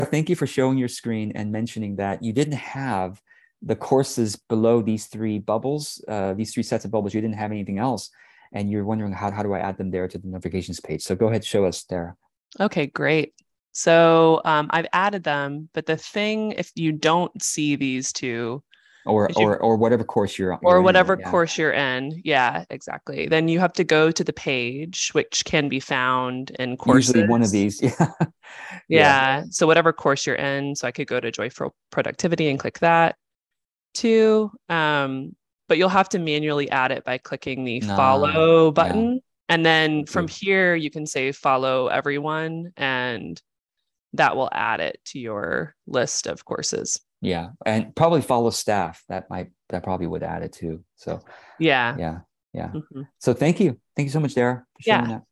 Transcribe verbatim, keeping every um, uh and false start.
thank you for showing your screen and mentioning that you didn't have the courses below these three bubbles, uh, these three sets of bubbles. You didn't have anything else. And you're wondering how, how do I add them there to the notifications page? So go ahead, show us there. Okay, great. So um, I've added them, but the thing, if you don't see these two, Or, is you, or, or whatever course you're, or you're in. whatever Yeah. course you're in, yeah, exactly. Then you have to go to the page, which can be found in courses. Usually one of these. Yeah. Yeah. So whatever course you're in, so I could go to Joyful Productivity and click that too. Um, but you'll have to manually add it by clicking the Uh, follow yeah. button. And then from Okay. here, you can say follow everyone, and that will add it to your list of courses. Yeah. And probably follow staff. That might, that probably would add it too. So Yeah. yeah. Yeah. Mm-hmm. So thank you. Thank you so much, Dara, for showing Yeah. that.